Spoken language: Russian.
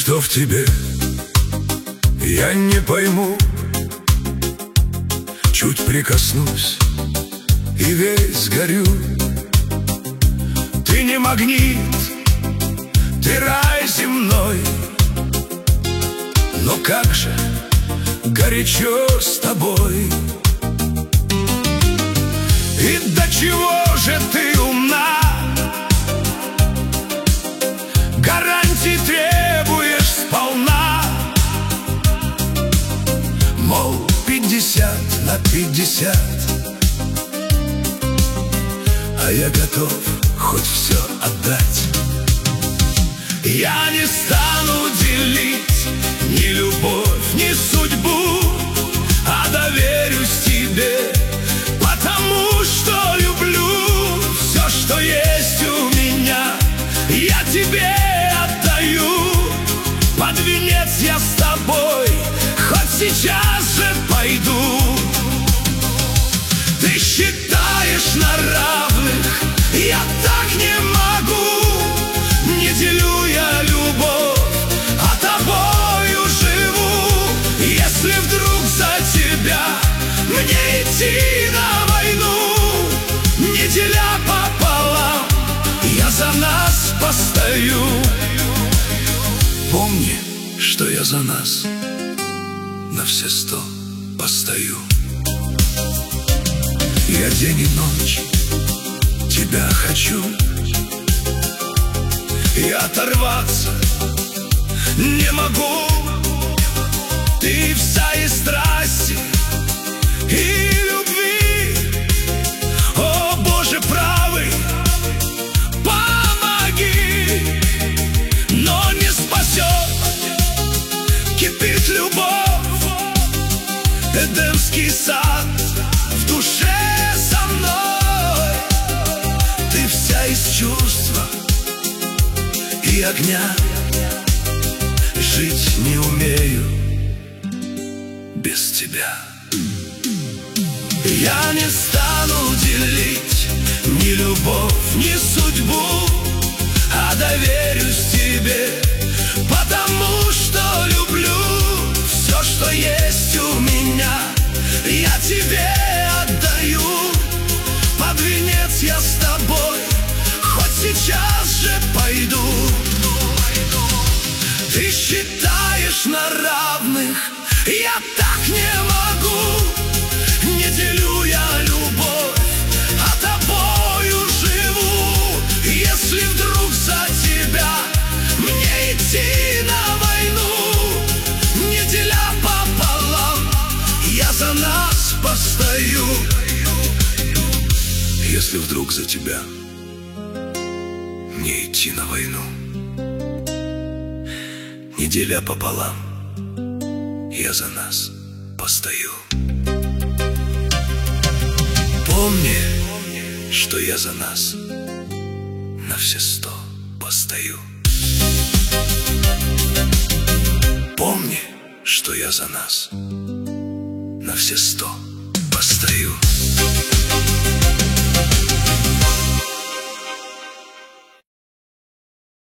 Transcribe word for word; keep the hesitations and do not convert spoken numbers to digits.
что в тебе, я не пойму. Чуть прикоснусь и весь горю. Ты не магнит, ты рай земной, но как же горячо с тобой. И до чего же ты умна, гарантий требуешь сполна. Мол, пятьдесят на пятьдесят, а я готов хоть все отдать. Я не стану делить ни любовь, ни судьбу, а доверюсь тебе, потому что люблю. Все, что есть у меня, я тебе отдаю. Под венец я с тобой хоть сейчас же пойду. Ты считаешь на равных, я так не могу. Не делю я любовь, а тобою живу. Если вдруг за тебя мне идти на войну, не деля пополам, я за нас постою. Помни, что я за нас на все сто постою. Я день и ночь тебя хочу, и оторваться не могу. Ты вся из страсти и любви. О, Боже правый, помоги. Но не спасет, кипит любовь, Эдемский сад в душе со мной. Ты вся из чувства и огня. Жить не умею без тебя. Я не стану делить ни любовь, ни судьбу, а доверюсь тебе, потому что люблю. Все, что есть у меня, я тебе отдаю. Под венец я с тобой хоть сейчас же пойду. Ты считаешь на равных, я так не могу. Не делю я любовь, а тобою живу. Если вдруг за тебя мне идти на войну, не деля пополам, я за нас постою. Если вдруг за тебя мне идти на войну, не деля пополам, я за нас постою. Помни, что я за нас на все сто постою. Помни, что я за нас на все сто постою.